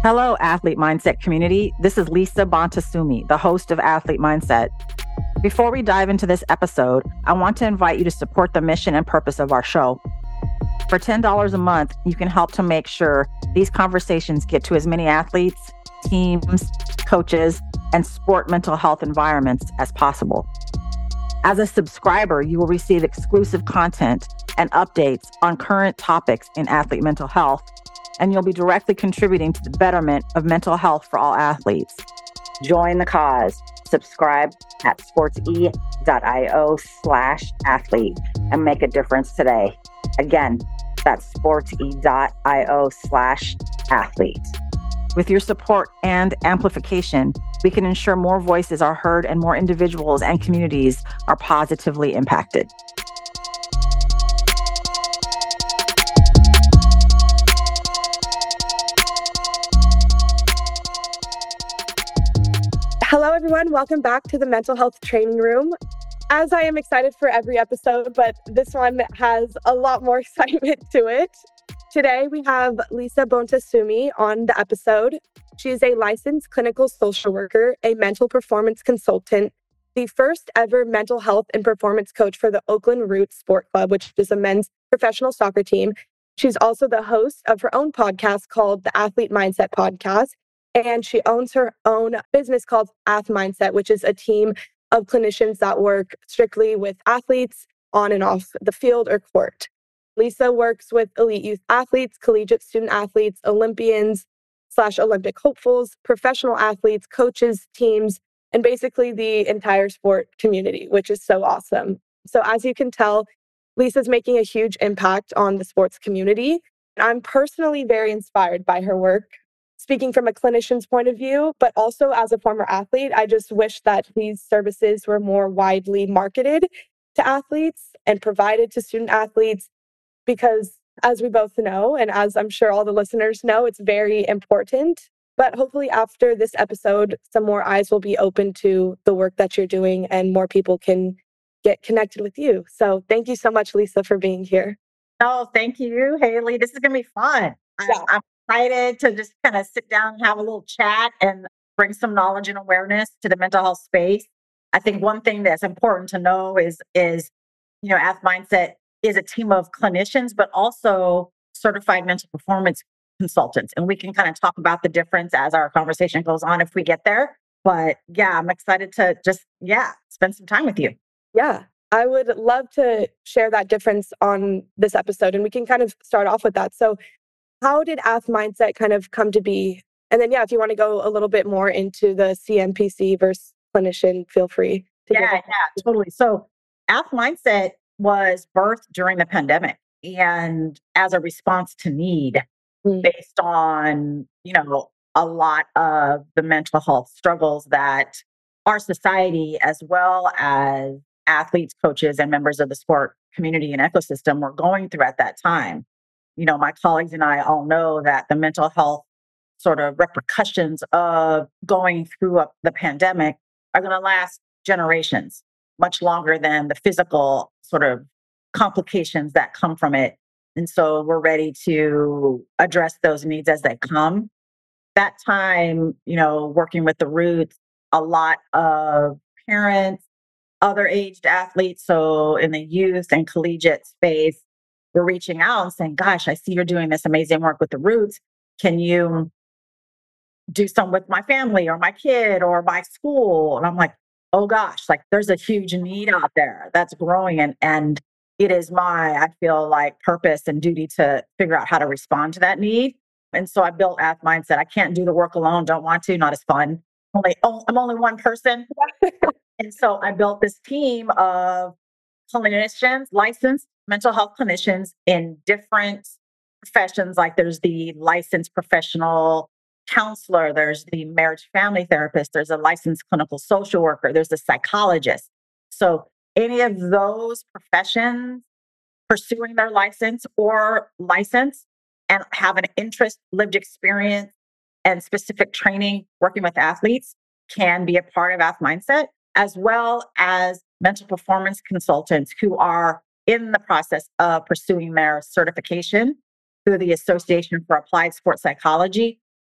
Hello, Athlete Mindset community. This is Lisa Bontasumi, the host of Athlete Mindset. Before we dive into this episode, I want to invite you to support the mission and purpose of our show. For $10 a month, you can help to make sure these conversations get to as many athletes, teams, coaches, and sport mental health environments as possible. As a subscriber, you will receive exclusive content and updates on current topics in athlete mental health, and you'll be directly contributing to the betterment of mental health for all athletes. Join the cause. Subscribe at sportse.io/athlete and make a difference today. Again, that's sportse.io/athlete. With your support and amplification, we can ensure more voices are heard and more individuals and communities are positively impacted. Hello, everyone. Welcome back to the Mental Health Training Room. As I am excited for every episode, but this one has a lot more excitement to it. Today, we have Lisa Bontasumi on the episode. She is a licensed clinical social worker, a mental performance consultant, the first ever mental health and performance coach for the Oakland Roots Sport Club, which is a men's professional soccer team. She's also the host of her own podcast called the Athlete Mindset Podcast. And she owns her own business called Ath Mindset, which is a team of clinicians that work strictly with athletes on and off the field or court. Lisa works with elite youth athletes, collegiate student athletes, Olympians/Olympic hopefuls, professional athletes, coaches, teams, and basically the entire sport community, which is so awesome. So as you can tell, Lisa's making a huge impact on the sports community. I'm personally very inspired by her work. Speaking from a clinician's point of view, but also as a former athlete, I just wish that these services were more widely marketed to athletes and provided to student athletes, because as we both know, and as I'm sure all the listeners know, it's very important. But hopefully after this episode, some more eyes will be open to the work that you're doing and more people can get connected with you. So thank you so much, Lisa, for being here. Oh, thank you, Haley. This is going to be fun. I'm excited to just kind of sit down and have a little chat and bring some knowledge and awareness to the mental health space. I think one thing that's important to know is Ath Mindset is a team of clinicians, but also certified mental performance consultants. And we can kind of talk about the difference as our conversation goes on if we get there. But yeah, I'm excited to just, spend some time with you. Yeah, I would love to share that difference on this episode, and we can kind of start off with that. So how did Ath Mindset kind of come to be? And then, if you want to go a little bit more into the CMPC versus clinician, feel free to totally. So Ath Mindset was birthed during the pandemic and as a response to need based on, a lot of the mental health struggles that our society, as well as athletes, coaches, and members of the sport community and ecosystem were going through at that time. My colleagues and I all know that the mental health sort of repercussions of going through the pandemic are going to last generations, much longer than the physical sort of complications that come from it. And so we're ready to address those needs as they come. That time, working with the Roots, a lot of parents, other aged athletes, so in the youth and collegiate space, we're reaching out and saying, gosh, I see you're doing this amazing work with the Roots. Can you do some with my family or my kid or my school? And I'm like, oh gosh, like there's a huge need out there that's growing. And it is I feel like purpose and duty to figure out how to respond to that need. And so I built Ath Mindset. I can't do the work alone. Don't want to, not as fun. I'm only one person. And so I built this team of clinicians, licensed mental health clinicians in different professions. Like there's the licensed professional counselor, there's the marriage family therapist, there's a licensed clinical social worker, there's a psychologist. So any of those professions pursuing their license and have an interest, lived experience, and specific training working with athletes can be a part of Ath Mindset, as well as mental performance consultants who are in the process of pursuing their certification through the Association for Applied Sports Psychology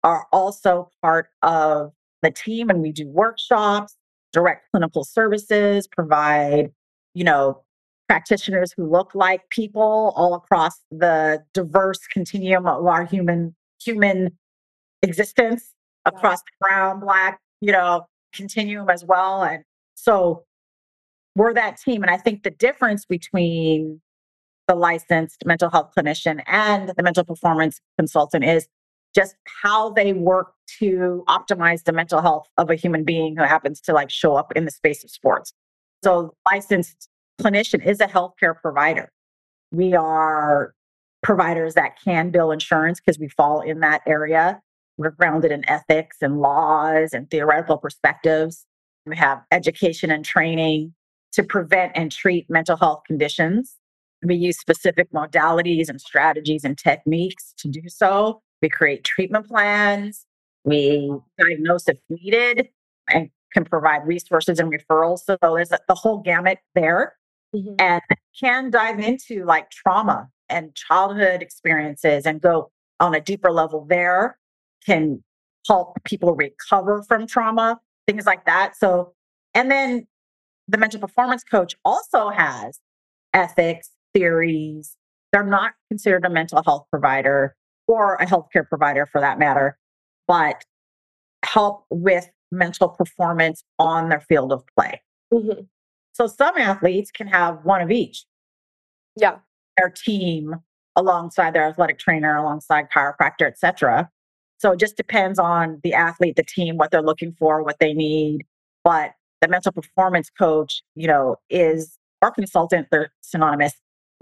are also part of the team, and we do workshops, direct clinical services, provide, you know, practitioners who look like people all across the diverse continuum of our human existence across the brown, black, continuum as well. And so we're that team. And I think the difference between the licensed mental health clinician and the mental performance consultant is just how they work to optimize the mental health of a human being who happens to like show up in the space of sports. So licensed clinician is a healthcare provider. We are providers that can bill insurance because we fall in that area. We're grounded in ethics and laws and theoretical perspectives. We have education and training to prevent and treat mental health conditions. We use specific modalities and strategies and techniques to do so. We create treatment plans. We diagnose if needed and can provide resources and referrals. So there's the whole gamut there. Mm-hmm. And can dive into like trauma and childhood experiences and go on a deeper level there, can help people recover from trauma, things like that. So, and then the mental performance coach also has ethics, theories. They're not considered a mental health provider or a healthcare provider for that matter, but help with mental performance on their field of play. Mm-hmm. So some athletes can have one of each. Yeah. Their team alongside their athletic trainer, alongside chiropractor, et cetera. So it just depends on the athlete, the team, what they're looking for, what they need. But the mental performance coach, is or consultant, they're synonymous,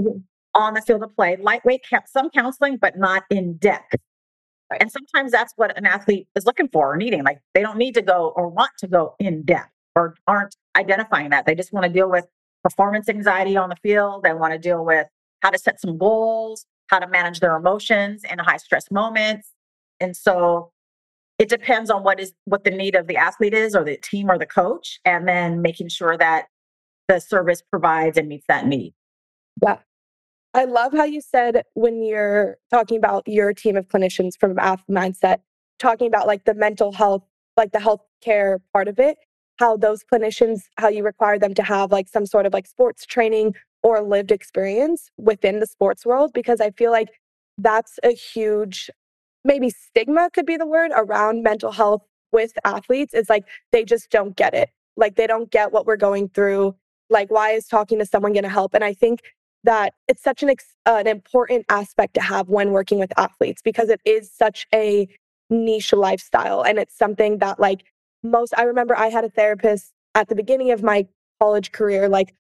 on the field of play, lightweight, some counseling, but not in depth. Right. And sometimes that's what an athlete is looking for or needing. Like they don't need to go or want to go in depth or aren't identifying that. They just want to deal with performance anxiety on the field. They want to deal with how to set some goals, how to manage their emotions in high stress moments. And so it depends on what the need of the athlete is or the team or the coach, and then making sure that the service provides and meets that need. Yeah. I love how you said when you're talking about your team of clinicians from Ath Mindset, talking about like the mental health, like the healthcare part of it, how those clinicians, how you require them to have like some sort of like sports training or lived experience within the sports world, because I feel like that's a huge, maybe stigma could be the word around mental health with athletes. It's like they just don't get it. Like they don't get what we're going through. Like, why is talking to someone going to help? And I think that it's such an important aspect to have when working with athletes, because it is such a niche lifestyle. And it's something that like I remember I had a therapist at the beginning of my college career, like,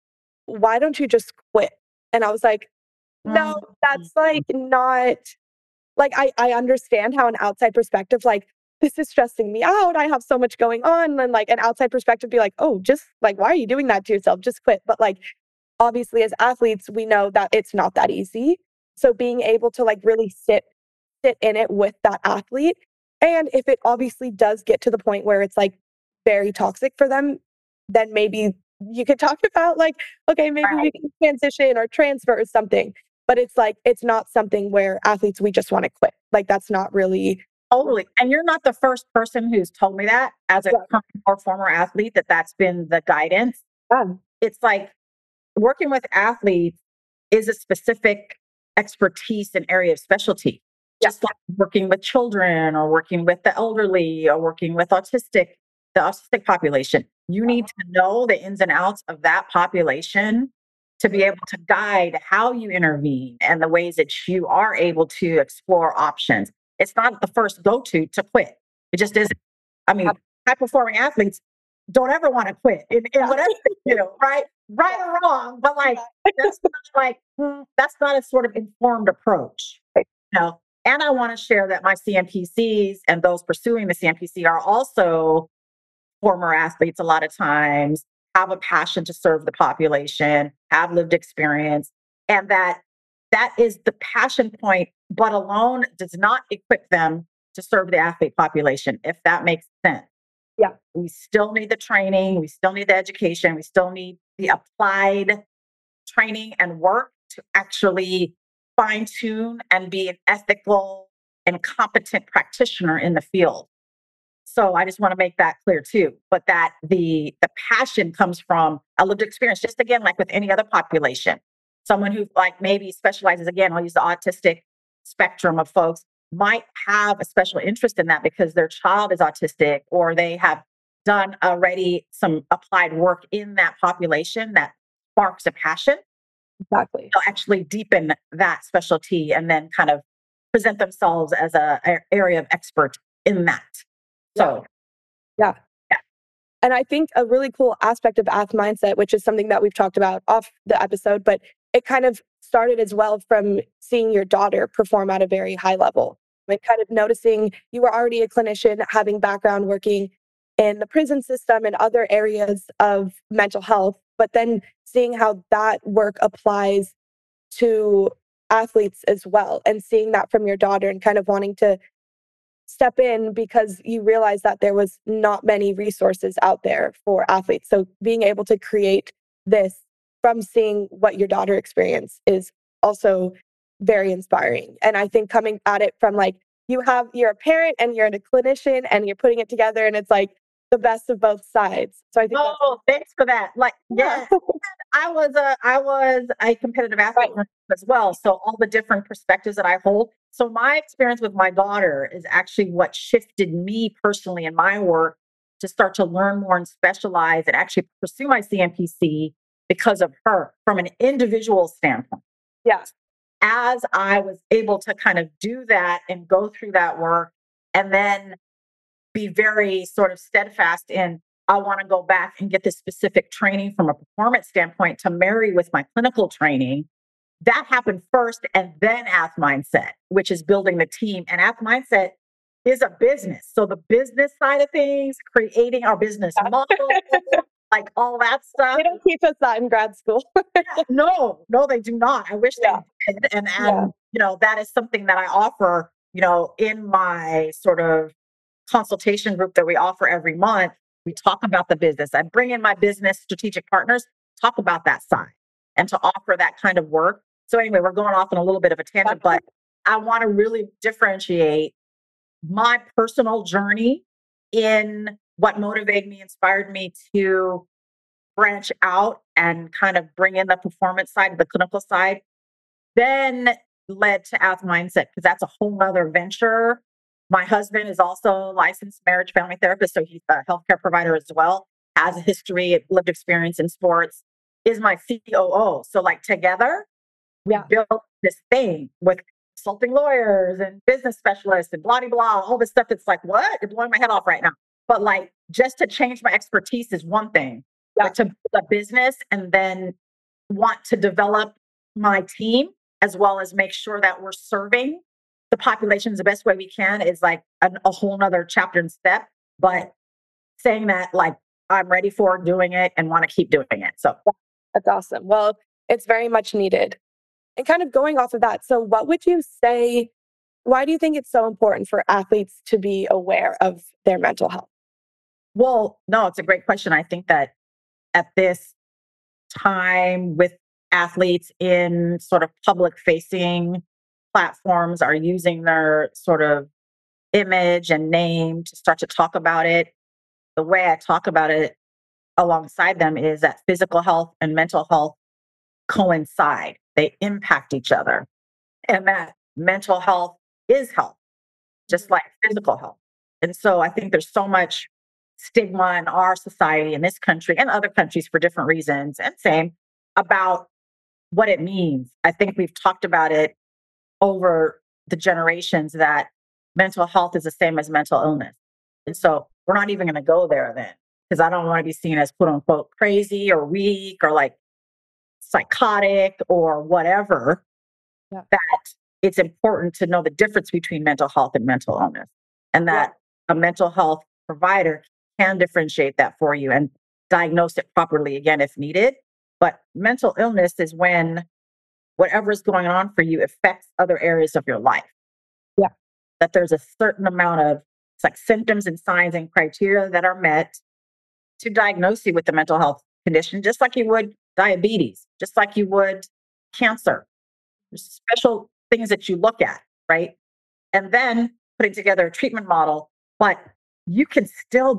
why don't you just quit? And I was like, no, that's like not like, I understand how an outside perspective, like, this is stressing me out. I have so much going on. And like an outside perspective be like, oh, just like, why are you doing that to yourself? Just quit. But like, obviously as athletes, we know that it's not that easy. So being able to like really sit in it with that athlete. And if it obviously does get to the point where it's like very toxic for them, then maybe you could talk about like, okay, maybe we can transition or transfer or something. But it's like, it's not something where athletes, we just want to quit. Like that's not really. Totally. And you're not the first person who's told me that as a current or former athlete, that's been the guidance. It's like working with athletes is a specific expertise and area of specialty. Just like working with children or working with the elderly or working with the autistic population. You need to know the ins and outs of that population to be able to guide how you intervene and the ways that you are able to explore options. It's not the first go-to to quit. It just isn't. I mean, high-performing athletes don't ever want to quit in whatever they do, right? Right or wrong, but like that's not a sort of informed approach. And I want to share that my CMPCs and those pursuing the CMPC are also former athletes a lot of times, have a passion to serve the population, have lived experience, and that is the passion point, but alone does not equip them to serve the athlete population, if that makes sense. Yeah. We still need the training, we still need the education, we still need the applied training and work to actually fine tune and be an ethical and competent practitioner in the field. So I just want to make that clear too. But that the passion comes from a lived experience, just again, like with any other population. Someone who like maybe specializes, again, I'll use the autistic spectrum of folks, might have a special interest in that because their child is autistic or they have done already some applied work in that population that sparks a passion. Exactly. They'll actually deepen that specialty and then kind of present themselves as a area of expert in that. So, Yeah. yeah. And I think a really cool aspect of Ath Mindset, which is something that we've talked about off the episode, but it kind of started as well from seeing your daughter perform at a very high level. Like kind of noticing you were already a clinician, having background working in the prison system and other areas of mental health, but then seeing how that work applies to athletes as well, and seeing that from your daughter and kind of wanting to step in because you realize that there was not many resources out there for athletes. So being able to create this from seeing what your daughter experienced is also very inspiring. And I think coming at it from like you're a parent and you're a clinician and you're putting it together and it's like the best of both sides. So I think Oh, thanks for that. Like, yeah. yeah, I was a competitive athlete Right. as well. So all the different perspectives that I hold. So my experience with my daughter is actually what shifted me personally in my work to start to learn more and specialize and actually pursue my CMPC because of her from an individual standpoint. Yeah. As I was able to kind of do that and go through that work and then be very sort of steadfast in I want to go back and get this specific training from a performance standpoint to marry with my clinical training. That happened first and then Ath Mindset, which is building the team. And Ath Mindset is a business. So the business side of things, creating our business model, like all that stuff. They don't teach us that in grad school. No, they do not. I wish Yeah. they did. And Yeah. you know, that is something that I offer, you know, in my sort of consultation group that we offer every month. We talk about the business. I bring in my business strategic partners, talk about that side and to offer that kind of work. So anyway, we're going off on a little bit of a tangent, but I want to really differentiate my personal journey in what motivated me, inspired me to branch out and kind of bring in the performance side, the clinical side, then led to Ath Mindset because that's a whole nother venture. My husband is also a licensed marriage family therapist, so he's a healthcare provider as well, has a history, lived experience in sports, is my COO. So like together, we built this thing with consulting lawyers and business specialists and blah, blah, blah, all this stuff. It's like, what? You're blowing my head off right now. But like just to change my expertise is one thing, but to build a business and then want to develop my team as well as make sure that we're serving the populations the best way we can is like a whole nother chapter and step. But saying that like I'm ready for doing it and want to keep doing it. So that's awesome. Well, it's very much needed. And kind of going off of that, so what would you say, why do you think it's so important for athletes to be aware of their mental health? Well, no, it's a great question. I think that at this time with athletes in sort of public facing platforms are using their sort of image and name to start to talk about it. The way I talk about it alongside them is that physical health and mental health coincide, they impact each other, and that mental health is health, just like physical health. And so I think there's so much stigma in our society, in this country and other countries for different reasons, and same about what it means. I think we've talked about it over the generations that mental health is the same as mental illness. And so we're not even going to go there then, because I don't want to be seen as quote unquote crazy or weak or like psychotic or whatever. Yeah. That it's important to know the difference between mental health and mental illness, and that a mental health provider can differentiate that for you and diagnose it properly again if needed. But mental illness is when whatever is going on for you affects other areas of your life. Yeah. That there's a certain amount of it's like symptoms and signs and criteria that are met to diagnose you with the mental health condition, just like you would diabetes, just like you would cancer. There's special things that you look at, right? and then putting together a treatment model, but you can still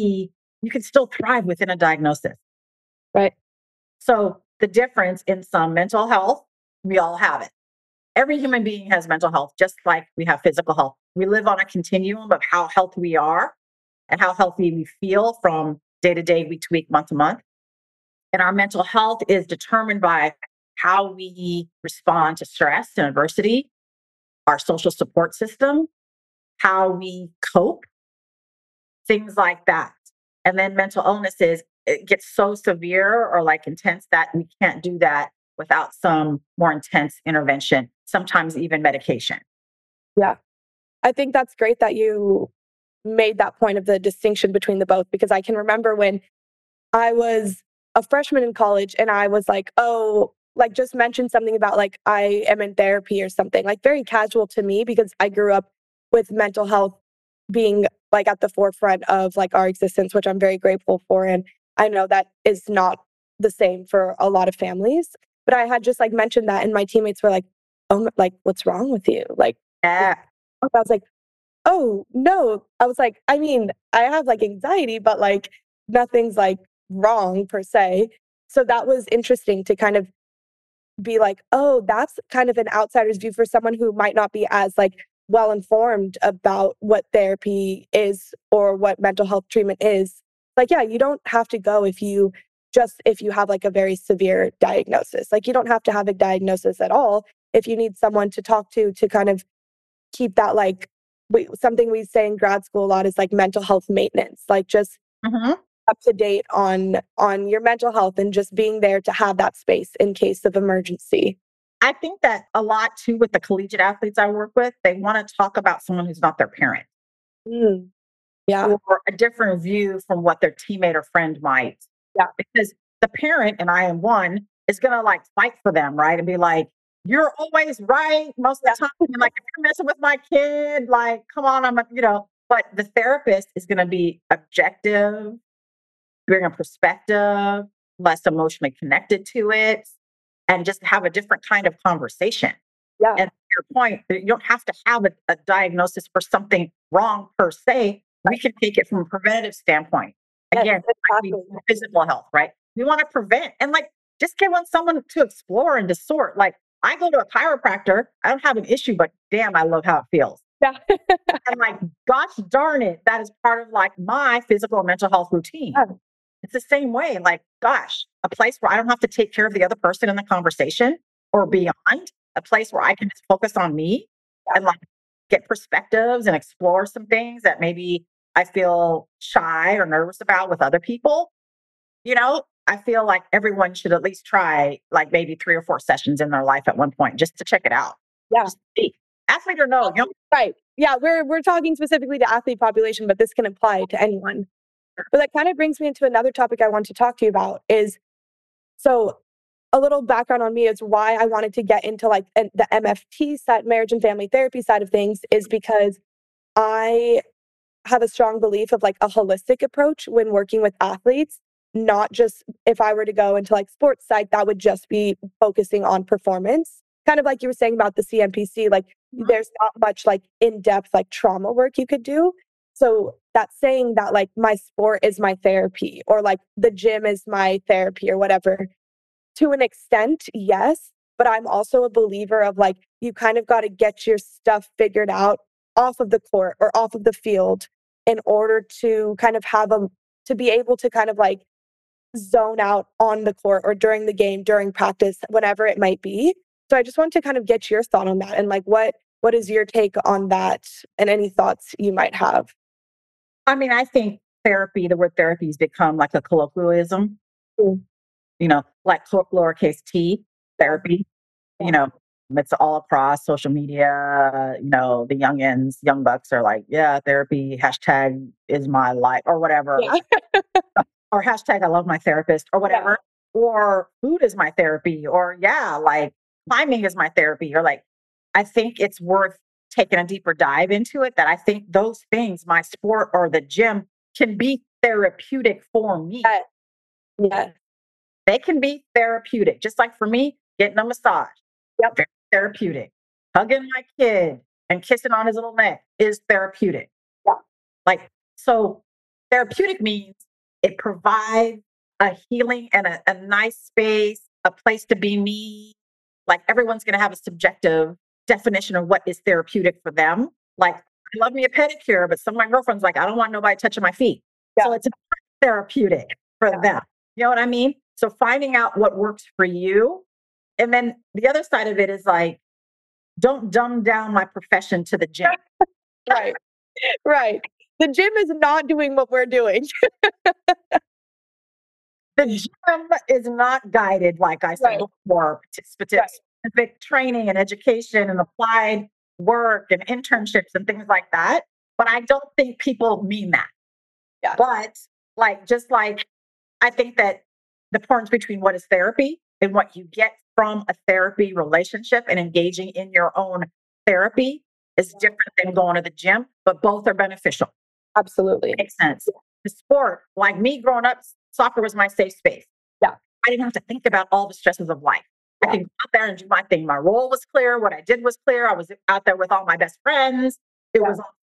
thrive within a diagnosis. Right. So the difference in some mental health, we all have it. Every human being has mental health, just like we have physical health. We live on a continuum of how healthy we are and how healthy we feel from day to day, week to week, month to month. And our mental health is determined by how we respond to stress and adversity, our social support system, how we cope, things like that. And then mental illnesses, it gets so severe or like intense that we can't do that without some more intense intervention, sometimes even medication. Yeah. I think that's great that you made that point of the distinction between the both, because I can remember when I was a freshman in college and I was like, oh, like just mention something about like I am in therapy or something, like very casual to me because I grew up with mental health being like at the forefront of like our existence, which I'm very grateful for. And I know that is not the same for a lot of families. But I had just like mentioned that and my teammates were like, oh, like what's wrong with you? Like Yeah. I was like, oh, no. I was like, I mean, I have like anxiety, but like nothing's like wrong per se. So that was interesting to kind of be like, oh, that's kind of an outsider's view for someone who might not be as like well informed about what therapy is or what mental health treatment is. Like, yeah, you don't have to go if you have like a very severe diagnosis. Like you don't have to have a diagnosis at all if you need someone to talk to kind of keep that like something we say in grad school a lot is like mental health maintenance, like just Mhm. up to date on your mental health and just being there to have that space in case of emergency. I think that a lot too with the collegiate athletes I work with, they want to talk about someone who's not their parent Mm, yeah, or a different view from what their teammate or friend might. yeah, Because the parent, and I am one, is gonna like fight for them, right? And be like, you're always right most of yeah, the time. And like, if you're messing with my kid, like, come on, but the therapist is gonna be objective, bring a perspective, less emotionally connected to it, and just have a different kind of conversation. yeah. And to your point, you don't have to have a diagnosis for something wrong per se. We Right. can take it from a preventative standpoint. Yes, Again, like we exactly. do physical health, right? We want to prevent and like just give on someone to explore and to sort. Like I go to a chiropractor, I don't have an issue, but damn, I love how it feels. Yeah. And like, gosh darn it, that is part of like my physical and mental health routine. Yeah. It's the same way. Like, gosh, a place where I don't have to take care of the other person in the conversation or beyond, a place where I can just focus on me and like get perspectives and explore some things that maybe I feel shy or nervous about with other people. I feel like everyone should at least try like maybe 3 or 4 sessions in their life at one point just to check it out. Yeah. Just see, athlete or no, Right. Yeah, we're talking specifically to athlete population, but this can apply to anyone. But that kind of brings me into another topic I want to talk to you about is so a little background on me is why I wanted to get into like the MFT side, marriage and family therapy side of things is because I have a strong belief of like a holistic approach when working with athletes, not just if I were to go into like sports side, that would just be focusing on performance. Kind of like you were saying about the CMPC, like Mhm. there's not much like in-depth like trauma work you could do. So that's saying that like my sport is my therapy or like the gym is my therapy or whatever. To an extent, yes, but I'm also a believer of like you kind of got to get your stuff figured out off of the court or off of the field in order to kind of have a to be able to kind of like zone out on the court or during the game, during practice, whatever it might be. So I just want to kind of get your thought on that and like what is your take on that and any thoughts you might have? I mean, I think therapy, the word therapy has become like a colloquialism, Mm, like lowercase t, yeah, therapy, you yeah, know, it's all across social media. The youngins, young bucks are like, yeah, therapy, hashtag is my life or whatever, yeah, or hashtag I love my therapist or yeah, whatever, or food is my therapy, or yeah, like climbing is my therapy, or like, I think it's worth taking a deeper dive into it that I think those things, my sport or the gym, can be therapeutic for me. yeah, yeah. They can be therapeutic. Just like for me, getting a massage, Yep. very therapeutic. Hugging my kid, and kissing on his little neck is therapeutic. Yeah. Like, so therapeutic means it provides a healing and a nice space, a place to be me. Like everyone's going to have a subjective definition of what is therapeutic for them. Like, I love me a pedicure, but some of my girlfriends like, I don't want nobody touching my feet. Yeah. So it's therapeutic for them. You know what I mean? So finding out what works for you. And then the other side of it is like, don't dumb down my profession to the gym. Right. Right. The gym is not doing what we're doing. The gym is not guided, like I said before, specific training and education and applied work and internships and things like that. But I don't think people mean that. Yeah. But just like I think that the difference between what is therapy and what you get from a therapy relationship and engaging in your own therapy is different than going to the gym, but both are beneficial. Absolutely. Makes sense. The sport, like me growing up, soccer was my safe space. Yeah. I didn't have to think about all the stresses of life. I could go out there and do my thing. My role was clear. What I did was clear. I was out there with all my best friends. It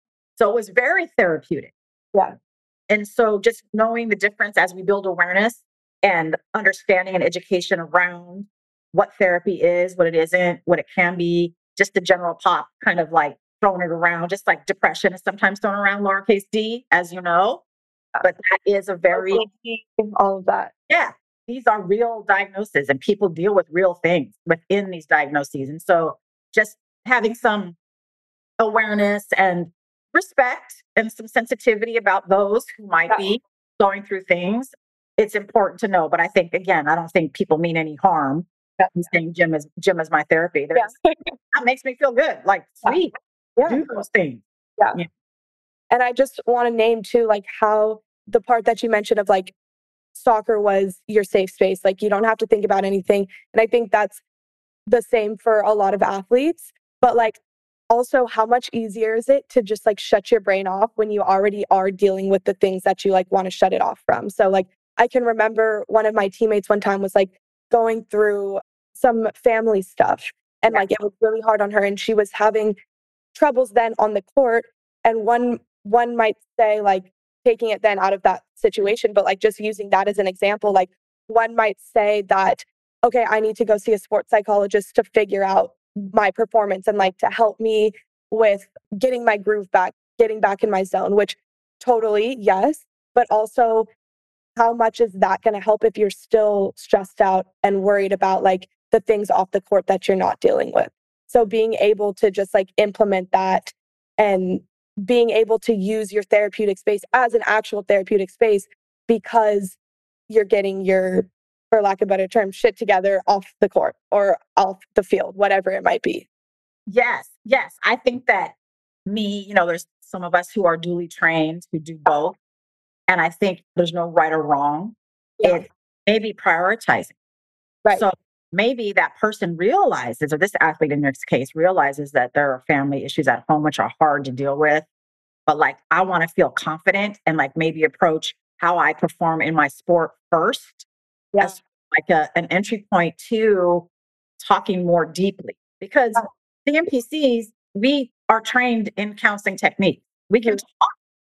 was very therapeutic. Yeah. And so just knowing the difference as we build awareness and understanding and education around what therapy is, what it isn't, what it can be, just the general pop kind of like throwing it around, just like depression is sometimes thrown around lowercase d, as you know. But that is a very, all of that. Yeah, these are real diagnoses and people deal with real things within these diagnoses. And so just having some awareness and respect and some sensitivity about those who might be going through things, it's important to know. But I think, again, I don't think people mean any harm. I'm saying gym is my therapy. That makes me feel good. Like, sweet, do those things. Yeah. And I just want to name too, like how the part that you mentioned of like soccer was your safe space. Like you don't have to think about anything. And I think that's the same for a lot of athletes. But like also how much easier is it to just like shut your brain off when you already are dealing with the things that you like want to shut it off from? So like I can remember one of my teammates one time was like going through some family stuff and like it was really hard on her and she was having troubles then on the court. And one might say like taking it then out of that situation, but like just using that as an example, like one might say that, okay, I need to go see a sports psychologist to figure out my performance and like to help me with getting my groove back, getting back in my zone, which totally, yes. But also how much is that going to help if you're still stressed out and worried about like the things off the court that you're not dealing with? So being able to just like implement that and being able to use your therapeutic space as an actual therapeutic space because you're getting your, for lack of a better term, shit together off the court or off the field, whatever it might be. Yes. I think that there's some of us who are duly trained who do both. And I think there's no right or wrong. Yeah. It's maybe prioritizing. Right. So maybe that person realizes, or this athlete in this case realizes that there are family issues at home, which are hard to deal with. But like, I want to feel confident and like maybe approach how I perform in my sport first as like an entry point to talking more deeply. Because the NPCs, we are trained in counseling techniques. We can talk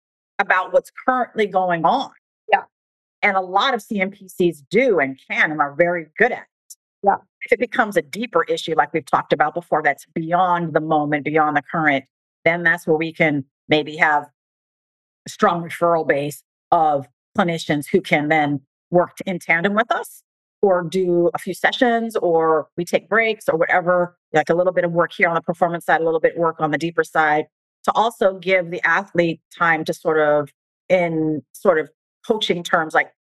about what's currently going on. Yeah. And a lot of CMPCs do and can and are very good at it. Yeah. If it becomes a deeper issue, like we've talked about before, that's beyond the moment, beyond the current, then that's where we can maybe have a strong referral base of clinicians who can then work in tandem with us or do a few sessions or we take breaks or whatever, like a little bit of work here on the performance side, a little bit of work on the deeper side to also give the athlete time to sort of in sort of coaching terms, like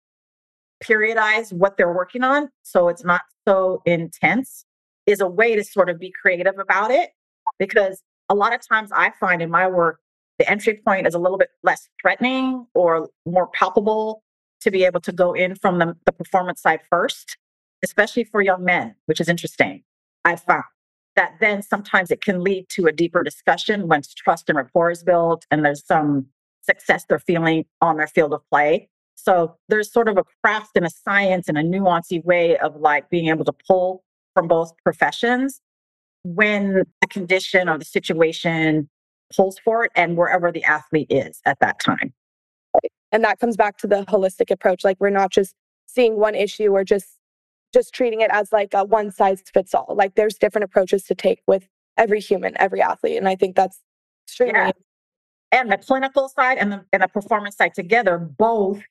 periodize what they're working on. So it's not so intense is a way to sort of be creative about it. Because a lot of times I find in my work, the entry point is a little bit less threatening or more palpable to be able to go in from the performance side first, especially for young men, which is interesting. I've found that then sometimes it can lead to a deeper discussion once trust and rapport is built and there's some success they're feeling on their field of play. So there's sort of a craft and a science and a nuancy way of like being able to pull from both professions when the condition or the situation pulls for it and wherever the athlete is at that time. And that comes back to the holistic approach. Like we're not just seeing one issue or just treating it as like a one size fits all. Like there's different approaches to take with every human, every athlete. And I think that's Yeah. extremely. And the clinical side and the performance side together both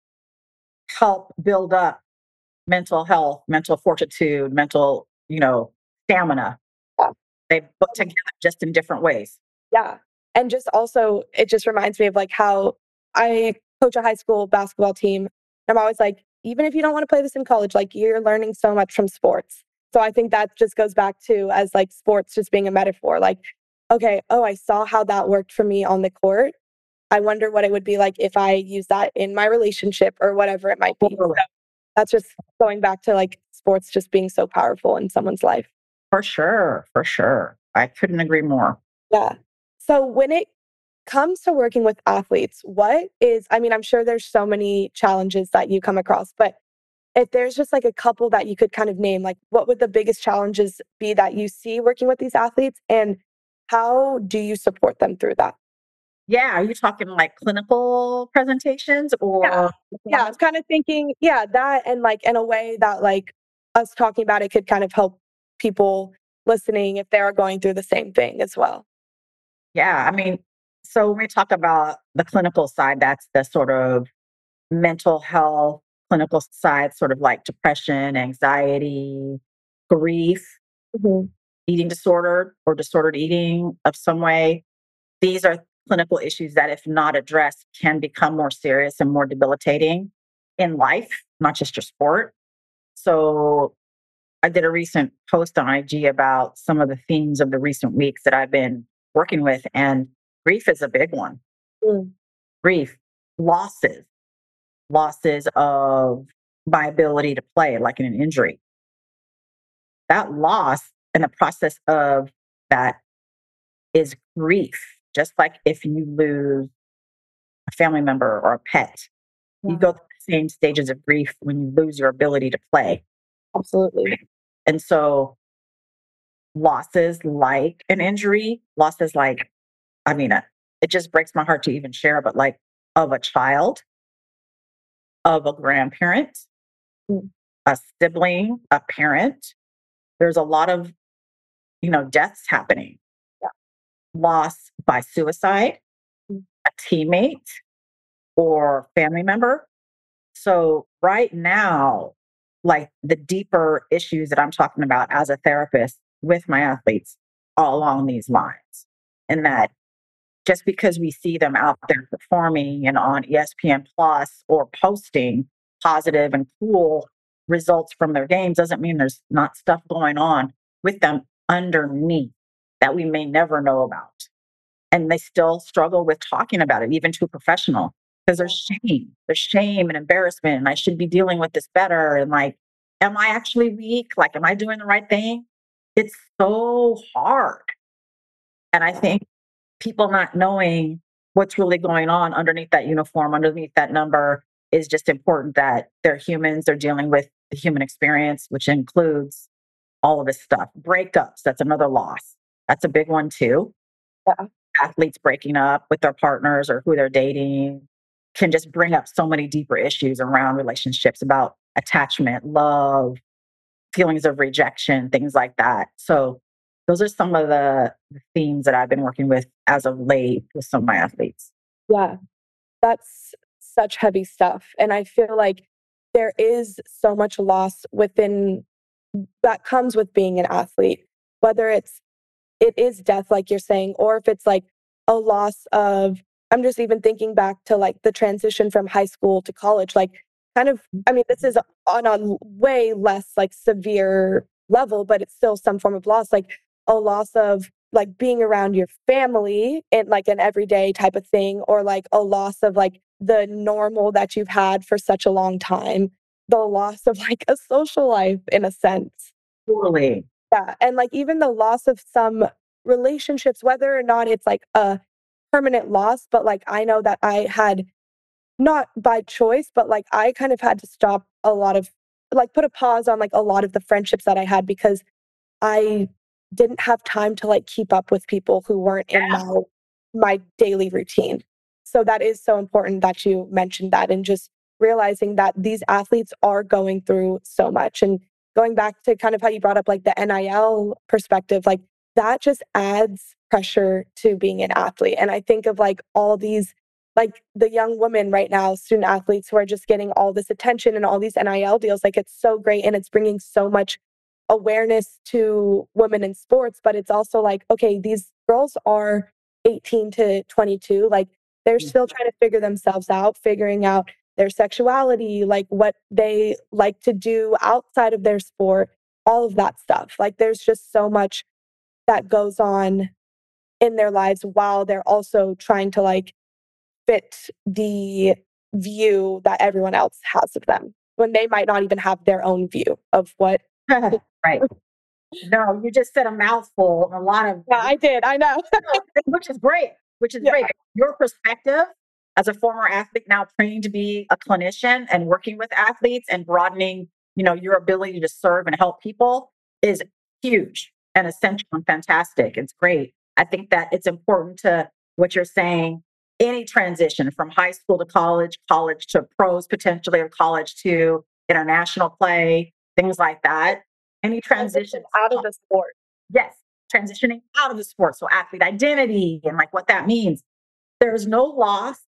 help build up mental health, mental fortitude, mental, stamina. Yeah. They put together just in different ways. Yeah. And just also, it just reminds me of like how I coach a high school basketball team. I'm always like, even if you don't want to play this in college, like you're learning so much from sports. So I think that just goes back to as like sports just being a metaphor. Like, okay, oh, I saw how that worked for me on the court. I wonder what it would be like if I use that in my relationship or whatever it might be. So that's just going back to like sports just being so powerful in someone's life. For sure. For sure. I couldn't agree more. Yeah. So when it comes to working with athletes, I mean, I'm sure there's so many challenges that you come across, but if there's just like a couple that you could kind of name, like what would the biggest challenges be that you see working with these athletes and how do you support them through that? Yeah. Are you talking like clinical presentations Yeah. or Yeah. I was kind of thinking, yeah, that and like in a way that like us talking about it could kind of help people listening if they're going through the same thing as well. Yeah, I mean, so when we talk about the clinical side, that's the sort of mental health clinical side, sort of like depression, anxiety, grief, Mhm. eating disorder or disordered eating of some way. These are clinical issues that, if not addressed, can become more serious and more debilitating in life, not just your sport. So I did a recent post on IG about some of the themes of the recent weeks that I've been working with, and grief is a big one. Mm. Grief, losses, losses of my ability to play, like in an injury. That loss and the process of that is grief. Just like if you lose a family member or a pet, you Yeah, go through the same stages of grief when you lose your ability to play. absolutely. And so losses like an injury, losses like, I mean, it just breaks my heart to even share, but like of a child, of a grandparent, Mm. a sibling, a parent. There's a lot of, deaths happening. Yeah. Loss by suicide, Mm. a teammate or family member. So right now, like the deeper issues that I'm talking about as a therapist with my athletes all along these lines. And that just because we see them out there performing and on ESPN Plus or posting positive and cool results from their games doesn't mean there's not stuff going on with them underneath that we may never know about. And they still struggle with talking about it, even to a professional, because there's shame and embarrassment. And I should be dealing with this better. And like, am I actually weak? Like, am I doing the right thing? It's so hard. And I think people not knowing what's really going on underneath that uniform, underneath that number is just important that they're humans, they're dealing with the human experience, which includes all of this stuff. Breakups, that's another loss. That's a big one too. Yeah. Athletes breaking up with their partners or who they're dating can just bring up so many deeper issues around relationships about attachment, love, feelings of rejection, things like that. So those are some of the themes that I've been working with as of late with some of my athletes. Yeah. That's such heavy stuff. And I feel like there is so much loss within that comes with being an athlete, whether it is death, like you're saying, or if it's like a loss of, I'm just even thinking back to like the transition from high school to college, like kind of, I mean, this is on a way less like severe level, but it's still some form of loss, like a loss of like being around your family and like an everyday type of thing, or like a loss of like the normal that you've had for such a long time, the loss of like a social life in a sense. Totally. Yeah, and, like, even the loss of some relationships, whether or not it's, like, a permanent loss, but, like, I know that I had not by choice, but, like, I kind of had to stop a lot of like, put a pause on, like, a lot of the friendships that I had because I didn't have time to like keep up with people who weren't in my daily routine. So that is so important that you mentioned that, and just realizing that these athletes are going through so much. And going back to kind of how you brought up like the NIL perspective, like that just adds pressure to being an athlete. And I think of like all these, like the young women right now, student athletes who are just getting all this attention and all these NIL deals. Like it's so great and it's bringing so much awareness to women in sports. But it's also like, okay, these girls are 18 to 22. Like they're still trying to figure themselves out, figuring out their sexuality, like what they like to do outside of their sport, all of that stuff. Like there's just so much that goes on in their lives while they're also trying to like fit the view that everyone else has of them when they might not even have their own view of what. Right. No, you just said a mouthful and a lot of, Yeah, I did. I know. which is great, which is Yeah. great. Your perspective as a former athlete, now training to be a clinician and working with athletes and broadening, your ability to serve and help people is huge and essential and fantastic. It's great. I think that it's important to what you're saying, any transition from high school to college, college to pros potentially, or college to international play, things like that. Any transition out of the sport. Yes, transitioning out of the sport. So athlete identity and like what that means. There's no loss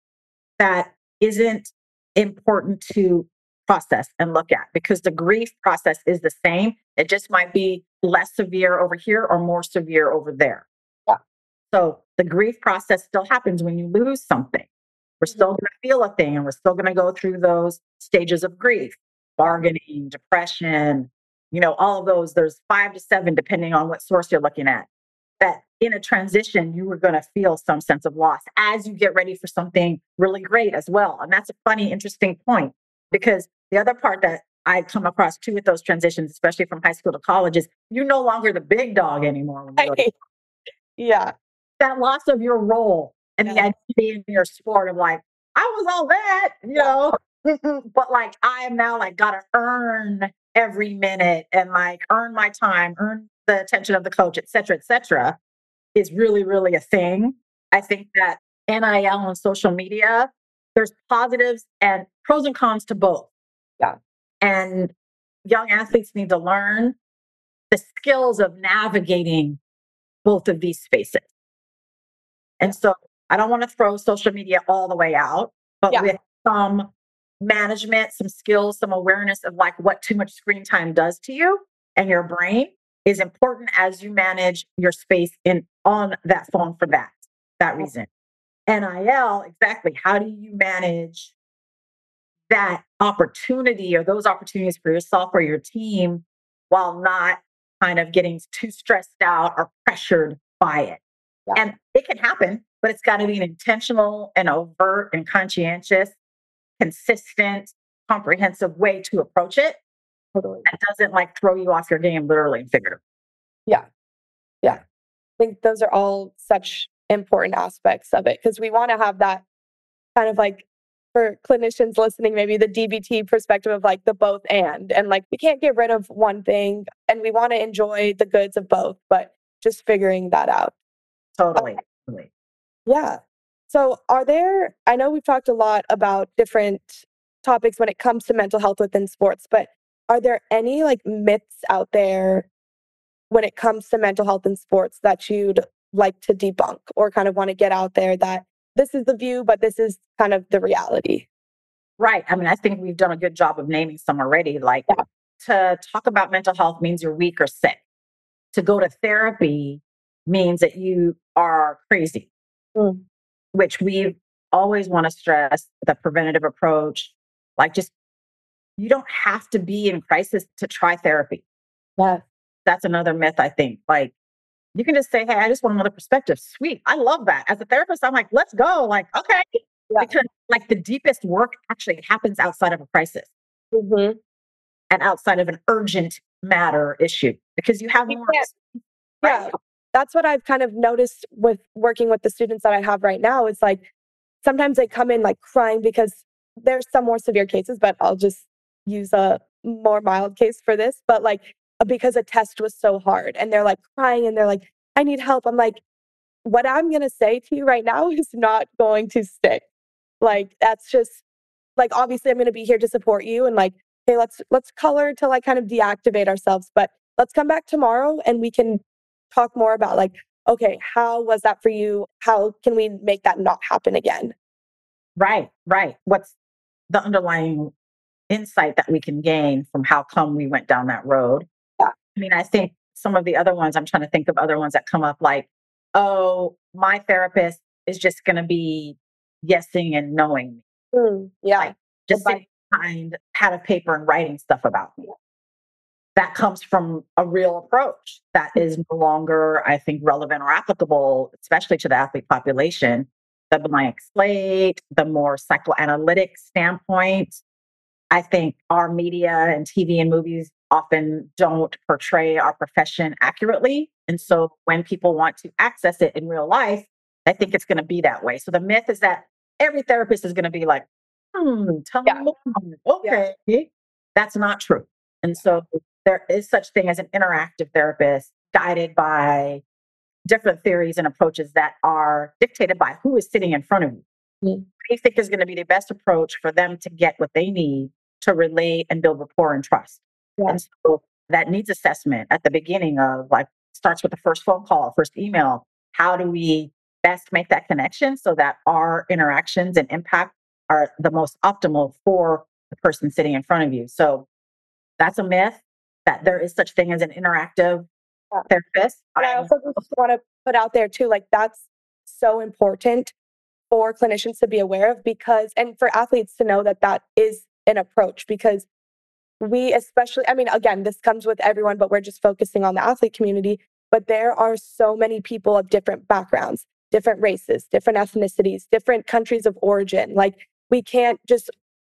that isn't important to process and look at, because the grief process is the same. It just might be less severe over here or more severe over there. Yeah. So the grief process still happens when you lose something. We're still going to feel a thing, and we're still going to go through those stages of grief, bargaining, depression, all of those. There's 5 to 7, depending on what source you're looking at, that in a transition, you were going to feel some sense of loss as you get ready for something really great as well. And that's a funny, interesting point, because the other part that I come across too with those transitions, especially from high school to college, is you're no longer the big dog anymore. When you Yeah. That loss of your role and the identity in your sport of like, I was all that, but like I am now like gotta earn every minute and like earn my time, earn the attention of the coach, et cetera, is really, really a thing. I think that NIL on social media, there's positives and pros and cons to both. Yeah. And young athletes need to learn the skills of navigating both of these spaces. And so I don't want to throw social media all the way out, but with some management, some skills, some awareness of like what too much screen time does to you and your brain is important as you manage your space on that phone for that reason. NIL, exactly. How do you manage that opportunity or those opportunities for yourself or your team while not kind of getting too stressed out or pressured by it? Yeah. And it can happen, but it's got to be an intentional and overt and conscientious, consistent, comprehensive way to approach it. Totally. That doesn't like throw you off your game literally and figuratively. Yeah. Yeah. I think those are all such important aspects of it, because we want to have that kind of like, for clinicians listening, maybe the DBT perspective of like the both and like we can't get rid of one thing and we want to enjoy the goods of both, but just figuring that out. Totally. Yeah. So I know we've talked a lot about different topics when it comes to mental health within sports, but are there any like myths out there when it comes to mental health in sports that you'd like to debunk or kind of want to get out there that this is the view, but this is kind of the reality? Right. I mean, I think we've done a good job of naming some already. Like to talk about mental health means you're weak or sick. To go to therapy means that you are crazy, which we always want to stress the preventative approach. Like just, you don't have to be in crisis to try therapy. Yeah. That's another myth, I think. Like you can just say, hey, I just want another perspective. Sweet. I love that. As a therapist, I'm like, let's go. Like, okay. Yeah. Because like the deepest work actually happens outside of a crisis and outside of an urgent matter issue, because you have more. Yeah. That's what I've kind of noticed with working with the students that I have right now. It's like sometimes they come in like crying because there's some more severe cases, but I'll just use a more mild case for this. But like because a test was so hard and they're like crying and they're like, I need help. I'm like, what I'm going to say to you right now is not going to stick. Like, that's just like, obviously I'm going to be here to support you and like, hey, let's color to like kind of deactivate ourselves, but let's come back tomorrow and we can talk more about like, okay, how was that for you? How can we make that not happen again? Right, right. What's the underlying insight that we can gain from how come we went down that road? Yeah. I mean, I think some of the other ones, I'm trying to think of other ones that come up like, oh, my therapist is just going to be yesing and knowing me. Yeah. Like just sitting behind pad of paper and writing stuff about me. That comes from a real approach that is no longer, I think, relevant or applicable, especially to the athlete population. The blank slate, the more psychoanalytic standpoint. I think our media and TV and movies often don't portray our profession accurately. And so when people want to access it in real life, I think it's going to be that way. So the myth is that every therapist is going to be like, tell me more. Okay. Yeah. That's not true. And so there is such thing as an interactive therapist guided by different theories and approaches that are dictated by who is sitting in front of you. What do you think is going to be the best approach for them to get what they need to relate and build rapport and trust? Yeah. And so that needs assessment at the beginning of like starts with the first phone call, first email. How do we best make that connection so that our interactions and impact are the most optimal for the person sitting in front of you? So that's a myth that there is such thing as an interactive therapist. And I also just want to put out there too, like that's so important for clinicians to be aware of because, and for athletes to know that that is an approach because we especially, I mean, again, this comes with everyone, but we're just focusing on the athlete community. But there are so many people of different backgrounds, different races, different ethnicities, different countries of origin. Like we can't just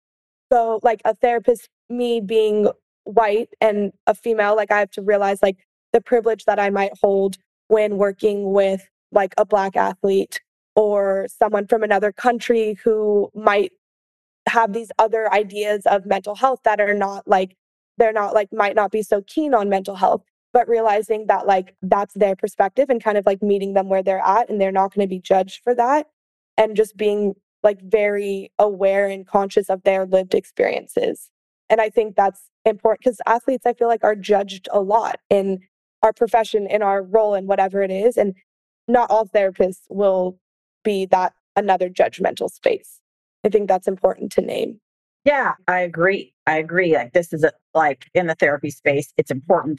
go like a therapist, me being white and a female, like I have to realize like the privilege that I might hold when working with like a Black athlete or someone from another country who might have these other ideas of mental health that are not like, they're not like, might not be so keen on mental health, but realizing that like that's their perspective and kind of like meeting them where they're at and they're not going to be judged for that. And just being like very aware and conscious of their lived experiences. And I think that's important because athletes, I feel like, are judged a lot in our profession, in our role, and whatever it is. And not all therapists will be that another judgmental space. I think that's important to name. Yeah, I agree. I agree. Like this is like in the therapy space, it's important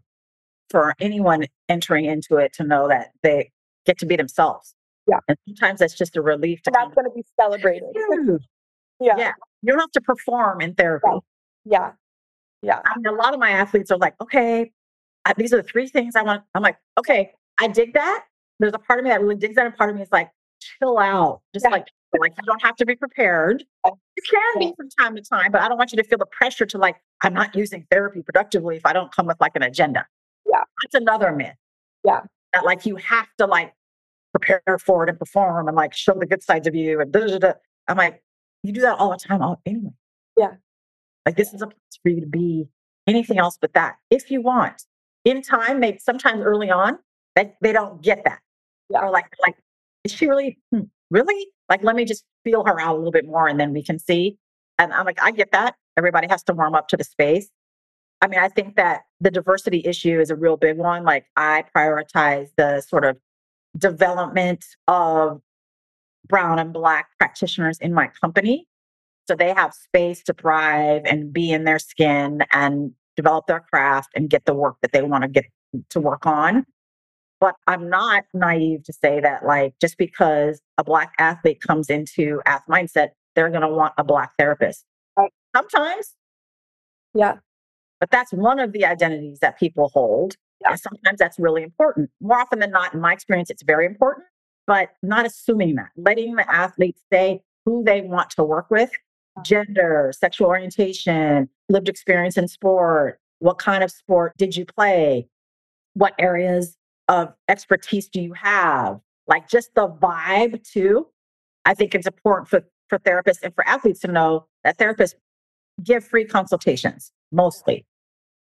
for anyone entering into it to know that they get to be themselves. Yeah. And sometimes that's just a relief to that's going to be celebrated. Yeah. Yeah. You don't have to perform in therapy. Yeah. Yeah. I mean, a lot of my athletes are like, okay, these are the three things I want. I'm like, okay, I dig that. There's a part of me that really digs that. And part of me is like, chill out. Just like you don't have to be prepared. You can be from time to time, but I don't want you to feel the pressure to like, I'm not using therapy productively if I don't come with like an agenda. Yeah. That's another myth. Yeah. That like you have to like prepare for it and perform and like show the good sides of you and I'm like, you do that all the time anyway. Yeah. Like this is a place for you to be anything else but that. If you want. In time, maybe sometimes early on, they don't get that. Yeah. Or like, is she really really? Like, let me just feel her out a little bit more and then we can see. And I'm like, I get that. Everybody has to warm up to the space. I mean, I think that the diversity issue is a real big one. Like I prioritize the sort of development of brown and Black practitioners in my company. So they have space to thrive and be in their skin and develop their craft and get the work that they want to get to work on. But I'm not naive to say that, like, just because a Black athlete comes into Ath Mindset, they're going to want a Black therapist. Sometimes. Yeah. But that's one of the identities that people hold. Yeah. And sometimes that's really important. More often than not, in my experience, it's very important, but not assuming that. Letting the athletes say who they want to work with, gender, sexual orientation, lived experience in sport, what kind of sport did you play, what areas of expertise do you have? Like just the vibe too. I think it's important for therapists and for athletes to know that therapists give free consultations mostly.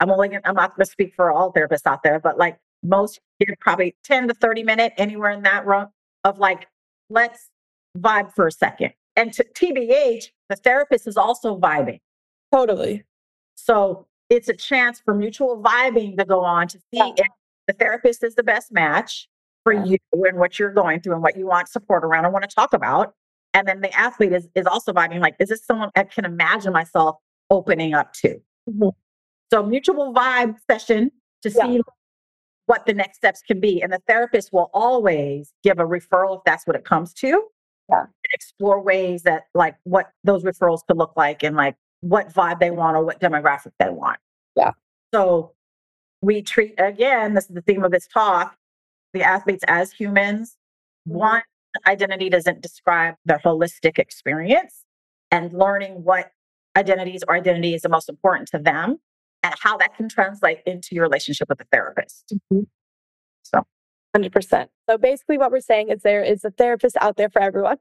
I'm not going to speak for all therapists out there, but like most give probably 10 to 30 minute, anywhere in that realm of like, let's vibe for a second. And to TBH, the therapist is also vibing. Totally. So it's a chance for mutual vibing to go on to see if the therapist is the best match for you and what you're going through and what you want support around and want to talk about. And then the athlete is also vibing like, is this someone I can imagine myself opening up to? Mhm. So mutual vibe session to see what the next steps can be. And the therapist will always give a referral if that's what it comes to. Yeah. Explore ways that like what those referrals could look like and like what vibe they want or what demographic they want. Yeah. So we treat, again, this is the theme of this talk, the athletes as humans. One, identity doesn't describe their holistic experience, and learning what identity is the most important to them and how that can translate into your relationship with the therapist. So 100%. So basically what we're saying is there is a therapist out there for everyone.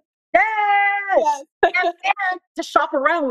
yes. And to shop around.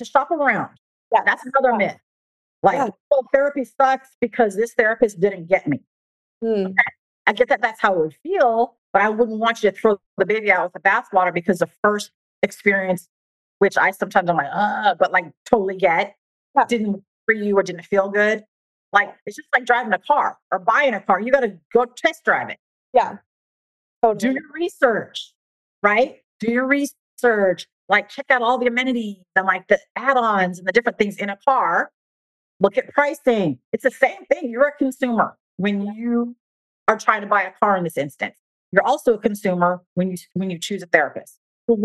Yeah. That's another myth. Like, well, therapy sucks because this therapist didn't get me. Okay. I get that that's how it would feel, but I wouldn't want you to throw the baby out with the bathwater because the first experience, which I sometimes I'm like, but like totally get, didn't work for you or didn't feel good. Like, it's just like driving a car or buying a car. You got to go test drive it. Yeah. Totally. Do your research, right? Do your research. Like, check out all the amenities and like the add-ons and the different things in a car. Look at pricing. It's the same thing. You're a consumer when you are trying to buy a car in this instance. You're also a consumer when you choose a therapist.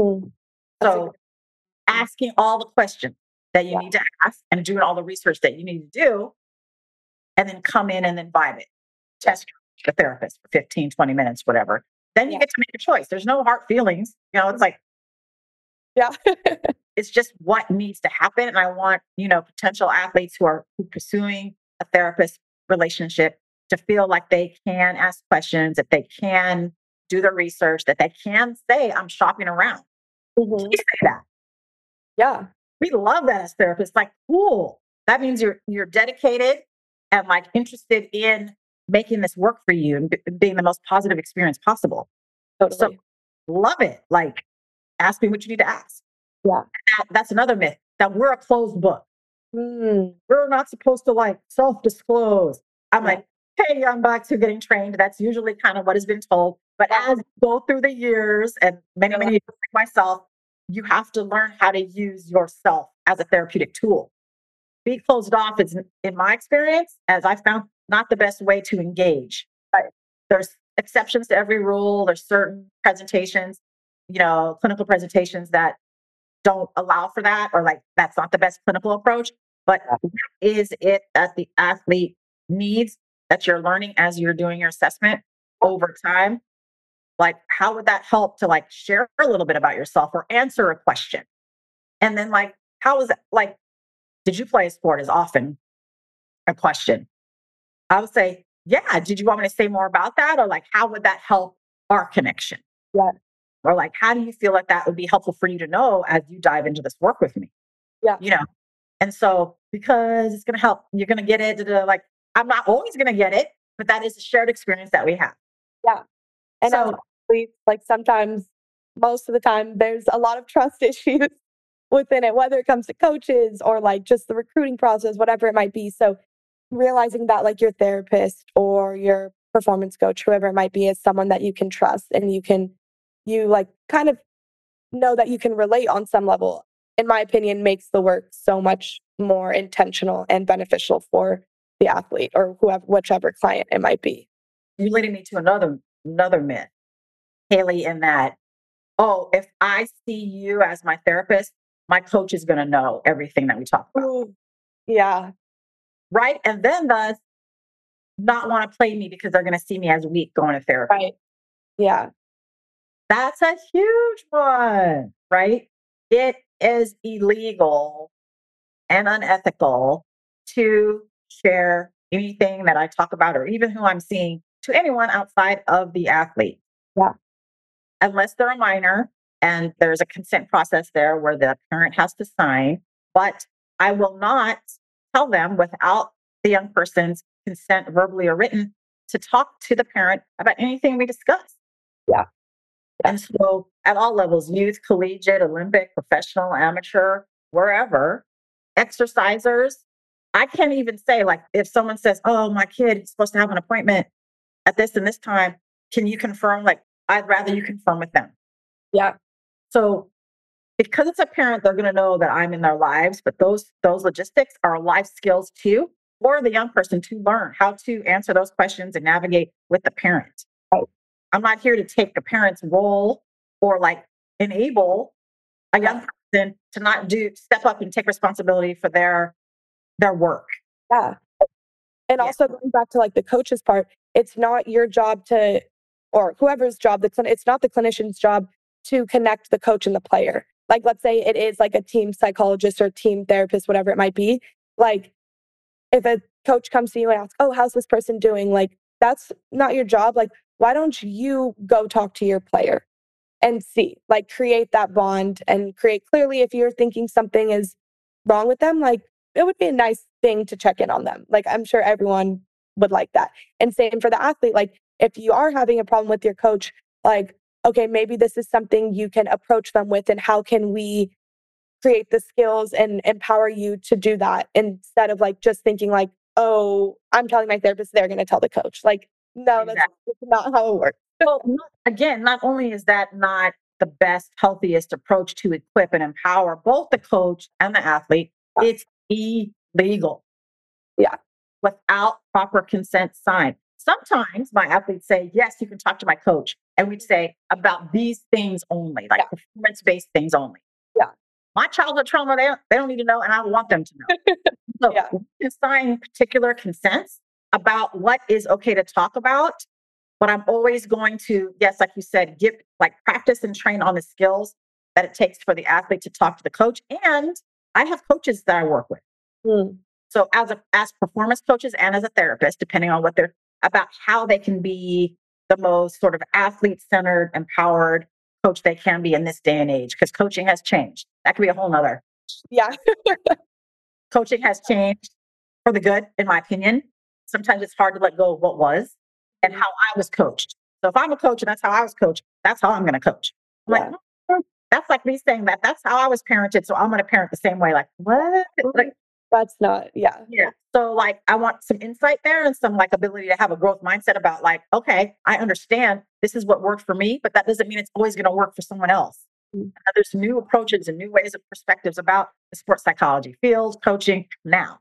So asking all the questions that you need to ask and doing all the research that you need to do, and then come in and then vibe it. Test the therapist for 15, 20 minutes, whatever. Then you get to make a choice. There's no hard feelings. It's like, it's just what needs to happen. And I want, potential athletes who are pursuing a therapist relationship to feel like they can ask questions, that they can do the research, that they can say, I'm shopping around. Please say that. Yeah. We love that as therapists. Like, cool. That means you're dedicated and like interested in making this work for you and being the most positive experience possible. Totally. So love it. Like, ask me what you need to ask. Yeah. That's another myth, that we're a closed book. We're not supposed to like self-disclose. I'm like, hey, young bucks who are getting trained, that's usually kind of what has been told. But as you go through the years, and many years like myself, you have to learn how to use yourself as a therapeutic tool. Be closed off is, in my experience, as I found, not the best way to engage. There's exceptions to every rule. There's certain presentations, clinical presentations that don't allow for that, or like that's not the best clinical approach. But is it that the athlete needs, that you're learning as you're doing your assessment over time? Like, how would that help to like share a little bit about yourself or answer a question? And then like, how is it like, did you play a sport is often a question. I would say, yeah, did you want me to say more about that? Or like, how would that help our connection? Yeah. Or like, how do you feel like that would be helpful for you to know as you dive into this work with me? Yeah. And so, because it's going to help, you're going to get it. Like, I'm not always going to get it, but that is a shared experience that we have. Yeah. And so, like sometimes, most of the time, there's a lot of trust issues within it, whether it comes to coaches or like just the recruiting process, whatever it might be. So realizing that like your therapist or your performance coach, whoever it might be, is someone that you can trust and you like kind of know that you can relate on some level, in my opinion, makes the work so much more intentional and beneficial for the athlete or whichever client it might be. You're leading me to another myth, Haley, in that, if I see you as my therapist, my coach is going to know everything that we talk about. Ooh, yeah. Right. And then thus not want to play me because they're going to see me as weak going to therapy. Right. Yeah. That's a huge one, right? It is illegal and unethical to share anything that I talk about or even who I'm seeing to anyone outside of the athlete. Yeah. Unless they're a minor and there's a consent process there where the parent has to sign. But I will not tell them without the young person's consent, verbally or written, to talk to the parent about anything we discuss. Yeah. And so at all levels, youth, collegiate, Olympic, professional, amateur, wherever, exercisers, I can't even say, like, if someone says, oh, my kid is supposed to have an appointment at this and this time, can you confirm? Like, I'd rather you confirm with them. Yeah. So because it's a parent, they're going to know that I'm in their lives, but those logistics are life skills too, for the young person to learn how to answer those questions and navigate with the parent. Right. I'm not here to take the parent's role or like enable a young person to not step up and take responsibility for their work. Yeah. And also going back to like the coach's part, it's not your job to, or whoever's job, it's not the clinician's job to connect the coach and the player. Like, let's say it is like a team psychologist or team therapist, whatever it might be. Like, if a coach comes to you and asks, oh, how's this person doing? Like, that's not your job. Like, why don't you go talk to your player and see, like, create that bond and create clearly if you're thinking something is wrong with them, like, it would be a nice thing to check in on them. Like, I'm sure everyone would like that. And same for the athlete. Like, if you are having a problem with your coach, like, okay, maybe this is something you can approach them with, and how can we create the skills and empower you to do that instead of like just thinking like, oh, I'm telling my therapist, they're going to tell the coach. Like, no, that's not how it works. Well, again, not only is that not the best, healthiest approach to equip and empower both the coach and the athlete, it's illegal. Yeah. Without proper consent signed. Sometimes my athletes say, yes, you can talk to my coach. And we'd say about these things only, like performance-based things only. Yeah. My childhood trauma, they don't need to know, and I want them to know. So we can sign particular consents about what is okay to talk about. But I'm always going to, yes, like you said, give like practice and train on the skills that it takes for the athlete to talk to the coach. And I have coaches that I work with. So as performance coaches and as a therapist, depending on what they're about, how they can be the most sort of athlete-centered, empowered coach they can be in this day and age, because coaching has changed. That could be a whole nother. Yeah. Coaching has changed for the good, in my opinion. Sometimes it's hard to let go of what was and how I was coached. So if I'm a coach and that's how I was coached, that's how I'm going to coach. I'm like, that's like me saying that that's how I was parented, so I'm going to parent the same way. Like, what? Like, that's not, yeah. So like, I want some insight there and some like ability to have a growth mindset about like, okay, I understand this is what worked for me, but that doesn't mean it's always going to work for someone else. There's new approaches and new ways of perspectives about the sports psychology field, coaching now.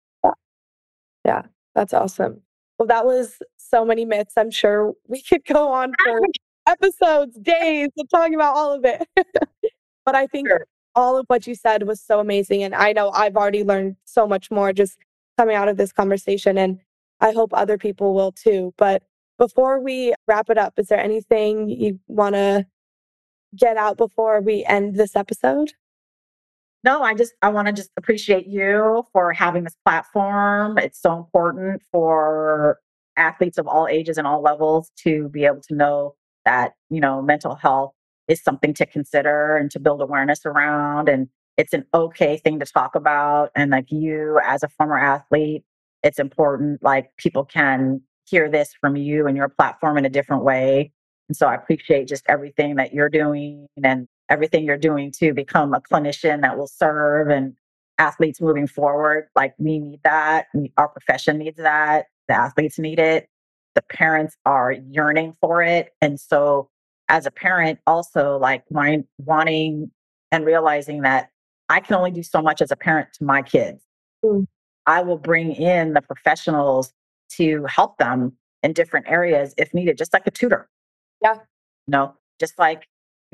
Yeah, that's awesome. Well, that was so many myths. I'm sure we could go on for episodes, days of talking about all of it. But I think all of what you said was so amazing. And I know I've already learned so much more just coming out of this conversation. And I hope other people will too. But before we wrap it up, is there anything you want to get out before we end this episode? No, I want to just appreciate you for having this platform. It's so important for athletes of all ages and all levels to be able to know that, mental health is something to consider and to build awareness around. And it's an okay thing to talk about. And like you as a former athlete, it's important, like people can hear this from you and your platform in a different way. And so I appreciate just everything that you're doing and everything you're doing to become a clinician that will serve and athletes moving forward. Like we need that. Our profession needs that. The athletes need it. The parents are yearning for it. And so as a parent, also like wanting and realizing that I can only do so much as a parent to my kids. I will bring in the professionals to help them in different areas if needed, just like a tutor. Yeah. Just like,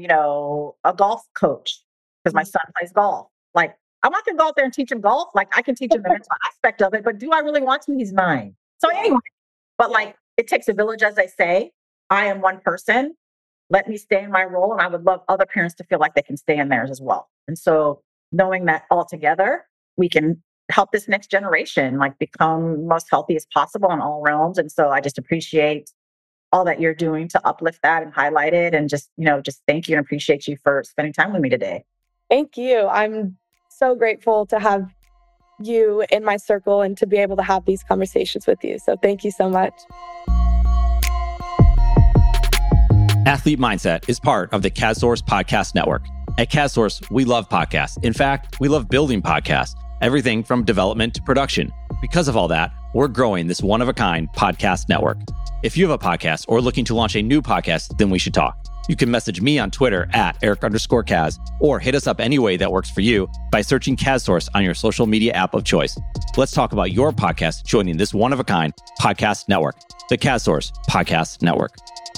a golf coach, because my son plays golf. Like, I'm not going to go out there and teach him golf. Like, I can teach him the mental aspect of it, but do I really want to? He's 9. So anyway, but like, it takes a village, as I say. I am one person. Let me stay in my role. And I would love other parents to feel like they can stay in theirs as well. And so knowing that all together, we can help this next generation, like become most healthy as possible in all realms. And so I just appreciate all that you're doing to uplift that and highlight it. And just thank you and appreciate you for spending time with me today. Thank you. I'm so grateful to have you in my circle and to be able to have these conversations with you. So thank you so much. Athlete Mindset is part of the CASSource Podcast Network. At CASSource, we love podcasts. In fact, we love building podcasts, everything from development to production. Because of all that, we're growing this one-of-a-kind podcast network. If you have a podcast or looking to launch a new podcast, then we should talk. You can message me on Twitter at Eric_Kaz, or hit us up any way that works for you by searching CASSource on your social media app of choice. Let's talk about your podcast joining this one-of-a-kind podcast network, the CASSource Podcast Network.